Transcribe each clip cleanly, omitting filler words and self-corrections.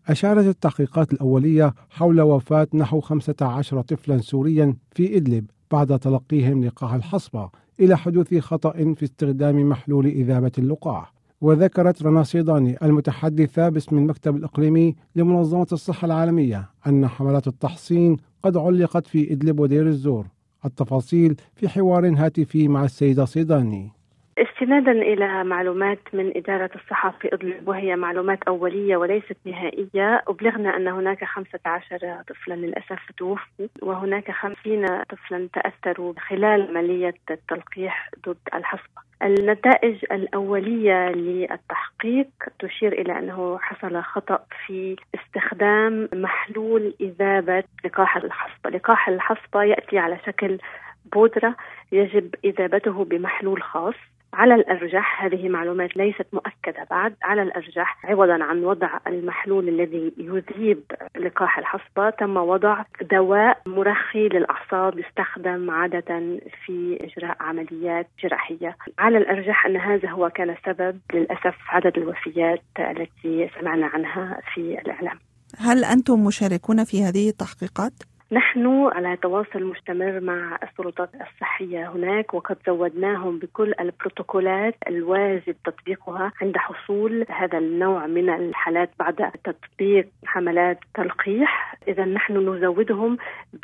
أشارت التحقيقات الأولية حول وفاة نحو 15 طفلا سوريا في إدلب بعد تلقيهم لقاح الحصبة إلى حدوث خطأ في استخدام محلول إذابة اللقاح. وذكرت رنا صيداني المتحدثة باسم المكتب الإقليمي لمنظمة الصحة العالمية أن حملات التحصين قد علقت في إدلب ودير الزور. التفاصيل في حوار هاتفي مع السيدة صيداني. استنادا إلى معلومات من إدارة الصحة في إدلب، وهي معلومات أولية وليست نهائية، أبلغنا أن هناك 15 طفلا للأسف توفوا، وهناك 50 طفلا تأثروا خلال عملية التلقيح ضد الحصبة. النتائج الأولية للتحقيق تشير إلى أنه حصل خطأ في استخدام محلول إذابة لقاح الحصبة. لقاح الحصبة يأتي على شكل بودرة يجب إذابته بمحلول خاص. على الأرجح، هذه معلومات ليست مؤكدة بعد، على الأرجح عوضا عن وضع المحلول الذي يذيب لقاح الحصبة تم وضع دواء مرخي للأعصاب يستخدم عادة في إجراء عمليات جراحية. على الأرجح أن هذا هو كان السبب للأسف عدد الوفيات التي سمعنا عنها في الإعلام. هل أنتم مشاركون في هذه التحقيقات؟ نحن على تواصل مستمر مع السلطات الصحية هناك، وقد زودناهم بكل البروتوكولات الواجب تطبيقها عند حصول هذا النوع من الحالات بعد تطبيق حملات تلقيح. إذا نحن نزودهم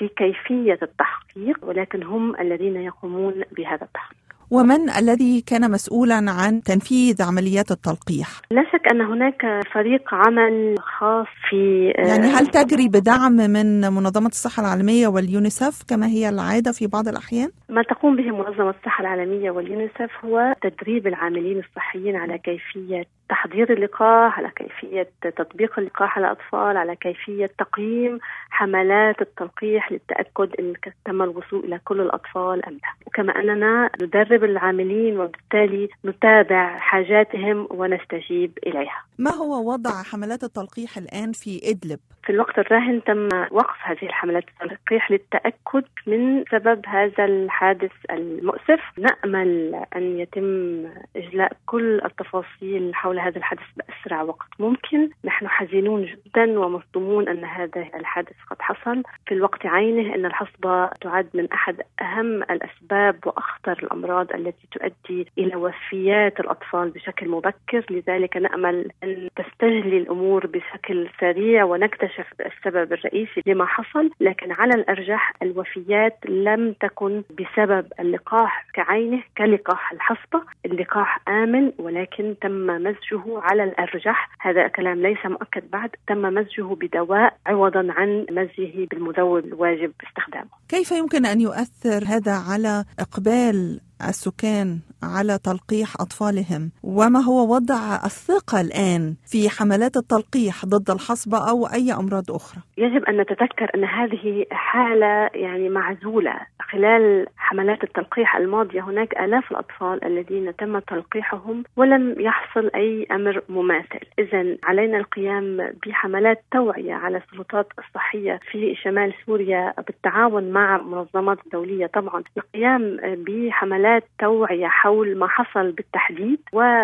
بكيفية التحقيق، ولكن هم الذين يقومون بهذا التحقيق. ومن الذي كان مسؤولا عن تنفيذ عمليات التلقيح؟ لا شك أن هناك فريق عمل خاص في يعني هل تجري بدعم من منظمة الصحة العالمية واليونيسف كما هي العادة في بعض الأحيان؟ ما تقوم به منظمة الصحة العالمية واليونيسف هو تدريب العاملين الصحيين على كيفية تحضير اللقاح، على كيفية تطبيق اللقاح على الأطفال، على كيفية تقييم حملات التلقيح للتأكد أن تم الوصول إلى كل الأطفال أم لا. وكما أننا ندرب العاملين وبالتالي نتابع حاجاتهم ونستجيب إليها. ما هو وضع حملات التلقيح الآن في إدلب؟ في الوقت الراهن تم وقف هذه الحملات التلقيح للتأكد من سبب هذا الحادث المؤسف. نأمل أن يتم إجلاء كل التفاصيل حول هذا الحادث بأسرع وقت ممكن. نحن حزينون جدا ومصدومون أن هذا الحادث قد حصل في الوقت عينه. أن الحصبة تعد من أحد أهم الأسباب وأخطر الأمراض التي تؤدي إلى وفيات الأطفال بشكل مبكر. لذلك نأمل أن تستجلي الأمور بشكل سريع ونكتشف السبب الرئيسي لما حصل، لكن على الأرجح الوفيات لم تكن بسبب اللقاح كعينه كلقاح الحصبة. اللقاح آمن، ولكن تم مزجه على الأرجح، هذا كلام ليس مؤكد بعد، تم مزجه بدواء عوضا عن مزجه بالمذوب الواجب استخدامه. كيف يمكن أن يؤثر هذا على إقبال السكان على تلقيح أطفالهم؟ وما هو وضع الثقة الآن في حملات التلقيح ضد الحصبة أو أي أمراض أخرى؟ يجب أن نتذكر أن هذه حالة معزولة. خلال حملات التلقيح الماضية هناك آلاف الأطفال الذين تم تلقيحهم ولم يحصل أي أمر مماثل. إذن علينا القيام بحملات توعية على السلطات الصحية في شمال سوريا بالتعاون مع منظمات دولية، طبعا القيام بحملات توعية حول ما حصل بالتحديد،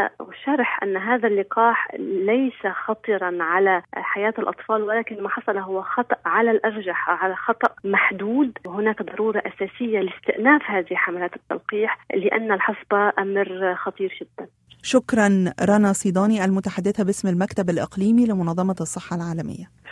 وشرح أن هذا اللقاح ليس خطرا على حياة الأطفال، ولكن ما حصل هو خطأ على الأرجح، على خطأ محدود. وهناك ضرورة أساسية لاستئناف هذه حملات التلقيح لأن الحصبة أمر خطير جدا. شكرا رنا صيداني المتحدثة باسم المكتب الإقليمي لمنظمة الصحة العالمية.